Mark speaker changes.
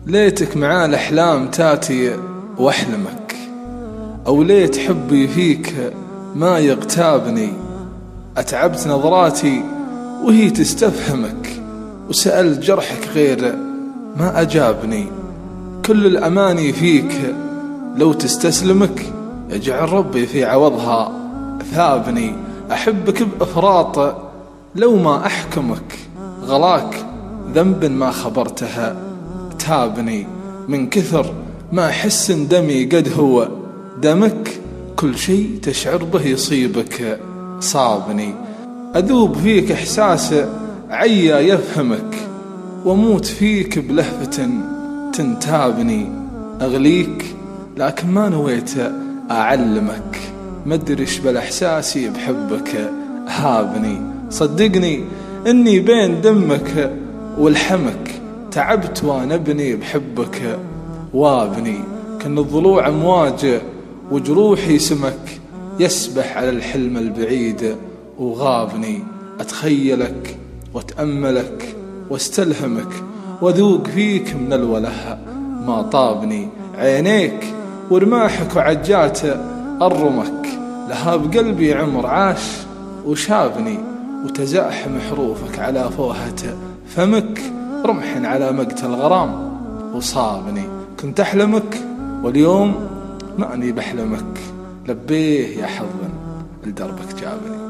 Speaker 1: ليتك معاه الأحلام تاتي وأحلمك، أو ليت حبي فيك ما يغتابني. أتعبت نظراتي وهي تستفهمك، وسألت جرحك غير ما أجابني. كل الأماني فيك لو تستسلمك، يجعل ربي في عوضها ثابني. أحبك بإفراط لو ما أحكمك، غلاك ذنب ما خبرتها تابني. من كثر ما أحس إن دمي قد هو دمك، كل شيء تشعر به يصيبك صابني. أذوب فيك إحساس عيا يفهمك، وموت فيك بلهفة تنتابني. أغليك لكن ما نويت أعلمك، مدرش بالإحساسي بحبك هابني. صدقني إني بين دمك والحمك، تعبت وأنا أبني بحبك وابني. كن الضلوع أمواج وجروحي سمك، يسبح على الحلم البعيد وغابني. أتخيلك وأتأملك واستلهمك، وذوق فيك من الوله ما طابني. عينيك ورماحك وعجات أرمك، لها بقلبي عمر عاش وشابني. وتزاحم حروفك على فوهة فمك، رمح على مقتل غرام وصابني. كنت أحلمك واليوم ماني بحلمك، لبيه يا حظ لدربك جابني.